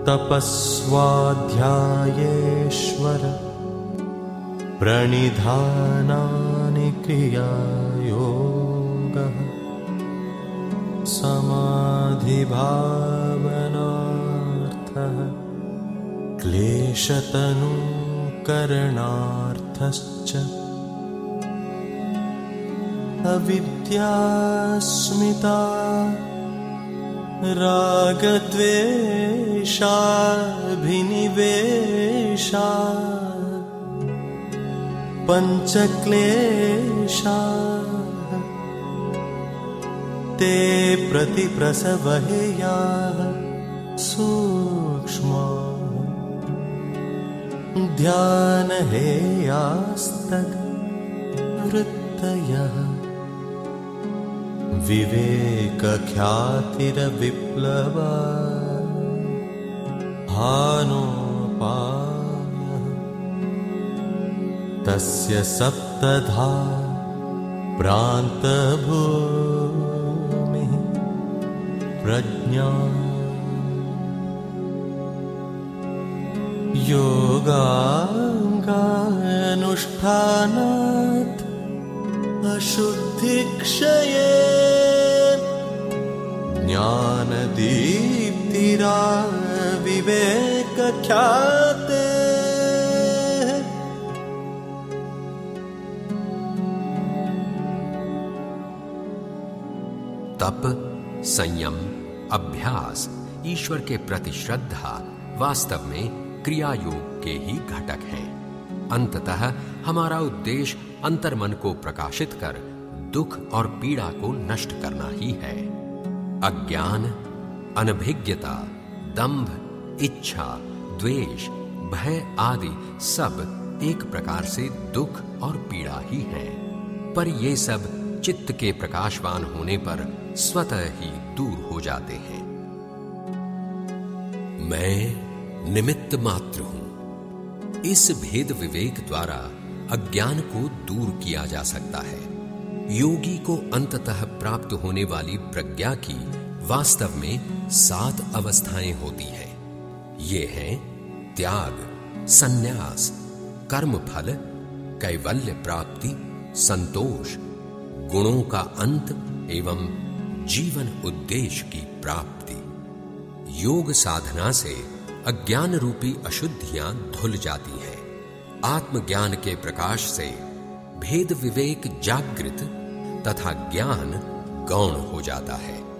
तपस्वाध्यायेश्वर प्रणिधानानि क्रियायोगः समाधिभावनार्थः क्लेशतनुकरणार्थश्च अविद्यास्मिता रागद्वेषाभिनिवेशा पञ्चक्लेशा ते प्रतिप्रसवहेयाः सूक्ष्मा ध्यानहेयास्तद्वृत्तयः विवेकख्यातिरविप्लवा भानोपायः तस्य सप्तधा प्रान्तभूमिः प्रज्ञा योगाङ्गानुष्ठानात् अशुद्धिक्षये ज्ञानदीप्तिराविवेकख्याते तप, संयम, अभ्यास, ईश्वर के प्रति श्रद्धा वास्तव में क्रिया योग के ही घटक हैं। अंततः हमारा उद्देश्य अंतर्मन को प्रकाशित कर दुख और पीड़ा को नष्ट करना ही है। अज्ञान, अनभिज्ञता, दंभ, इच्छा, द्वेष, भय आदि सब एक प्रकार से दुख और पीड़ा ही है, पर ये सब चित्त के प्रकाशवान होने पर स्वतः ही दूर हो जाते हैं। मैं निमित्त मात्र हूं। इस भेद विवेक द्वारा अज्ञान को दूर किया जा सकता है। योगी को अंततः प्राप्त होने वाली प्रज्ञा की वास्तव में 7 अवस्थाएं होती हैं। ये हैं त्याग, संन्यास, कर्मफल, कैवल्य प्राप्ति, संतोष, गुणों का अंत एवं जीवन उद्देश्य की प्राप्ति। योग साधना से अज्ञान रूपी अशुद्धियां धुल जाती हैं। आत्मज्ञान के प्रकाश से भेद विवेक जागृत तथा ज्ञान गौण हो जाता है।